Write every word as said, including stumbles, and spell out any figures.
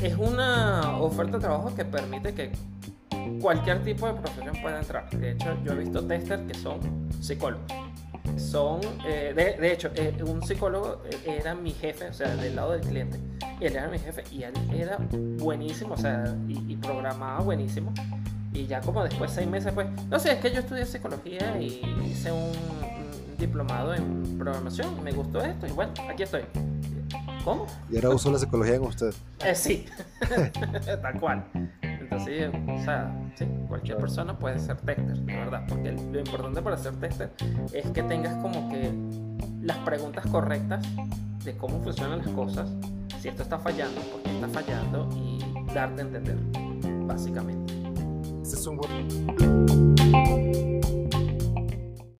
es una oferta de trabajo que permite que cualquier tipo de profesión pueda entrar. De hecho, yo he visto testers que son psicólogos. Son, eh, de, de hecho, eh, un psicólogo era mi jefe, o sea, del lado del cliente. Él era mi jefe y él era buenísimo, o sea, y, y programaba buenísimo. Y ya como después, seis meses después, no sé, es que yo estudié psicología y hice un, un diplomado en programación, me gustó esto y bueno, aquí estoy. ¿Cómo? Y ahora uso la psicología en usted. Eh, sí, tal cual. Entonces, o sea, sí, cualquier persona puede ser tester, de verdad, porque lo importante para ser tester es que tengas como que las preguntas correctas de cómo funcionan las cosas, si esto está fallando, por qué está fallando y darte a entender, básicamente. Este es un buen...